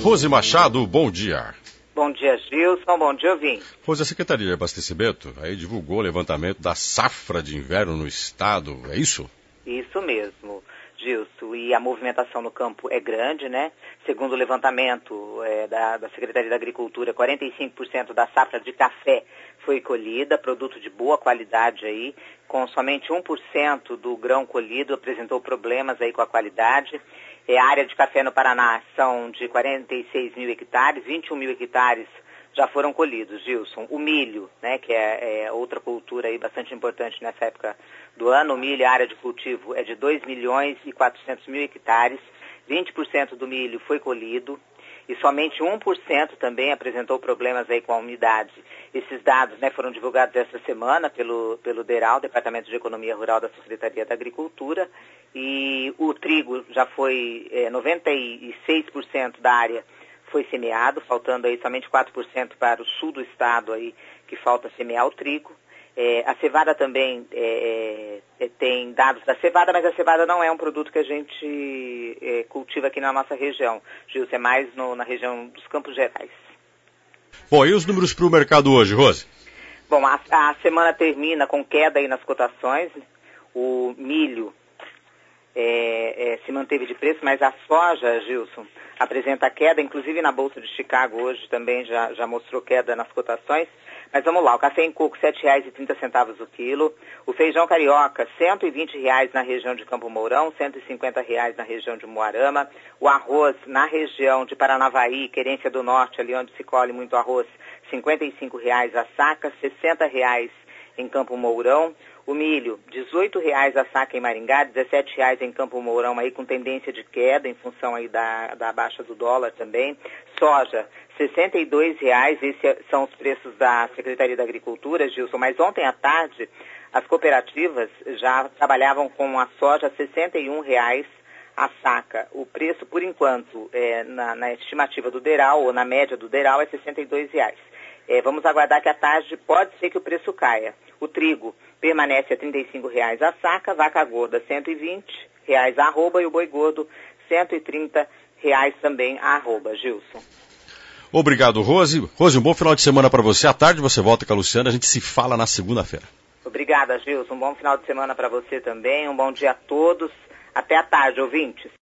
Rose Machado, bom dia. Bom dia, Gilson. Bom dia, ouvinte. Rose, a Secretaria de Abastecimento aí divulgou o levantamento da safra de inverno no estado, é isso? Isso mesmo, Gilson. E a movimentação no campo é grande, né? Segundo o levantamento da Secretaria da Agricultura, 45% da safra de café foi colhida, produto de boa qualidade aí, com somente 1% do grão colhido apresentou problemas aí com a qualidade. A área de café no Paraná são de 46 mil hectares, 21 mil hectares já foram colhidos, Gilson. O milho, né, que é outra cultura aí bastante importante nessa época do ano, o milho, a área de cultivo é de 2 milhões e 400 mil hectares, 20% do milho foi colhido e somente 1% também apresentou problemas aí com a umidade. Esses dados, né, foram divulgados essa semana pelo DERAL, Departamento de Economia Rural da Secretaria da Agricultura, e o trigo já foi 96% da área foi semeado, faltando aí somente 4% para o sul do estado aí que falta semear o trigo. A cevada também tem dados da cevada, mas a cevada não é um produto que a gente cultiva aqui na nossa região. Gilson, é mais na região dos Campos Gerais. Bom, e os números para o mercado hoje, Rose? Bom, a semana termina com queda aí nas cotações. O milho se manteve de preço, mas a soja, Gilson, apresenta queda, inclusive na Bolsa de Chicago hoje também já mostrou queda nas cotações. Mas vamos lá, o café em coco, R$ 7,30 o quilo. O feijão carioca, R$ 120 na região de Campo Mourão, R$ 150 na região de Moarama. O arroz na região de Paranavaí, Querência do Norte, ali onde se colhe muito arroz, R$ 55 a saca, R$ 60 em Campo Mourão. O milho, R$ 18 a saca em Maringá, R$ 17 em Campo Mourão, aí com tendência de queda em função aí da baixa do dólar também. Soja, R$ 62, esses são os preços da Secretaria da Agricultura, Gilson, mas ontem à tarde as cooperativas já trabalhavam com a soja R$ 61 a saca. O preço, por enquanto, na estimativa do DERAL, ou na média do DERAL, é R$ 62. Vamos aguardar que à tarde pode ser que o preço caia. O trigo permanece a R$ 35 a saca, vaca gorda R$ 120 a arroba e o boi gordo R$ 130 também a arroba, Gilson. Obrigado, Rose. Rose, um bom final de semana para você. À tarde você volta com a Luciana, a gente se fala na segunda-feira. Obrigada, Gilson. Um bom final de semana para você também. Um bom dia a todos. Até à tarde, ouvintes.